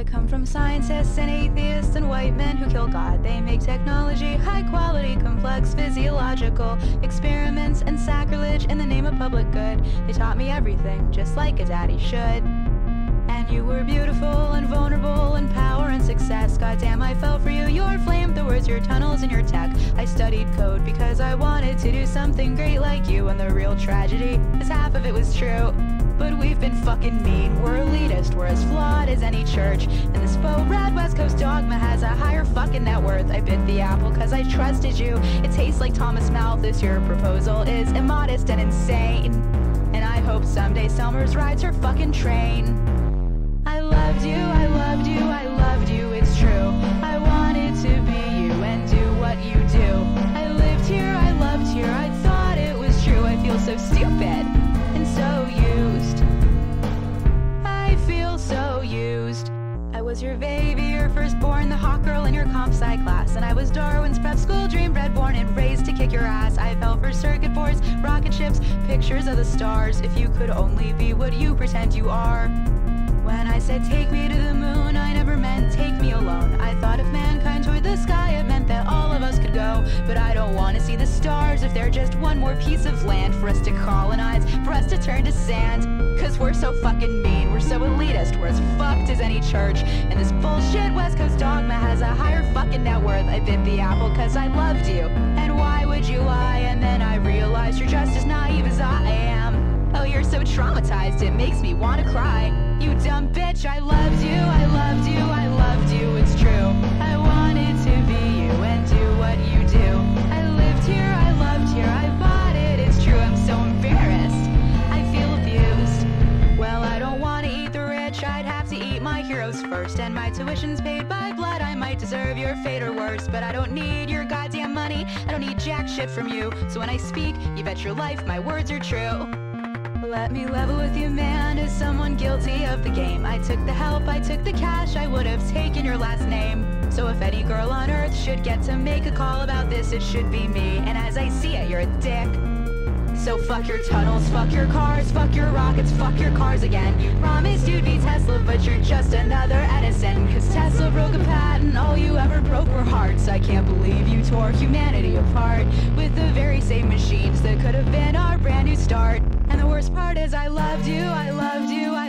I come from scientists and atheists and white men who kill God. They make technology high quality, complex, physiological experiments and sacrilege in the name of public good. They taught me everything, just like a daddy should. And you were beautiful and vulnerable in power and success. Goddamn, I fell for you. Your flamethrowers, your tunnels, and your tech. I studied code because I wanted to do something great like you. And the real tragedy is half of it was true. But we've been fucking mean. We're elitist. We're as flawed as any church. And this faux red West Coast dogma has a higher fucking net worth. I bit the apple cause I trusted you. It tastes like Thomas Malthus. Your proposal is immodest and insane. And I hope someday Summers rides her fucking train. I loved you, I loved you, I loved you, it's true. I wanted to be you and do what you do. I lived here, I loved here, I thought it was true. I feel so stupid and so used. I feel so used. I was your baby, your firstborn, the hot girl in your comp sci class. And I was Darwin's prep school dream, bred, born, and raised to kick your ass. I fell for circuit boards, rocket ships, pictures of the stars. If you could only be what you pretend you are. When I said take me to the moon, I never meant take me alone. I thought if mankind toured the sky, it meant that all of us could go. But I don't want to see the stars if they're just one more piece of land for us to colonize, for us to turn to sand. Cause we're so fucking mean, we're so elitist, we're as fucked as any church. And this bullshit West Coast dogma has a higher fucking net worth. I bit the apple cause I loved you. And why would you lie? And then I realized you're just as naive as I am. Oh, you're so traumatized, it makes me want to cry. You dumb bitch, I loved you, I loved you, I loved you, it's true. I wanted to be you and do what you do. I lived here, I loved here, I bought it, it's true. I'm so embarrassed, I feel abused. Well, I don't want to eat the rich, I'd have to eat my heroes first. And my tuition's paid by blood, I might deserve your fate or worse. But I don't need your goddamn money, I don't need jack shit from you. So when I speak, you bet your life my words are true. Let me level with you, man, as someone guilty of the game. I took the help, I took the cash, I would have taken your last name. So if any girl on earth should get to make a call about this, it should be me. And as I see it, you're a dick. So fuck your tunnels, fuck your cars, fuck your rockets, fuck your cars again. You promised you'd be Tesla, but you're just another Edison. Cause Tesla broke a patent, all you ever broke were hearts. I can't believe you tore humanity apart with the very same machines that could have been our brand new start. And the worst part is I loved you, I loved you,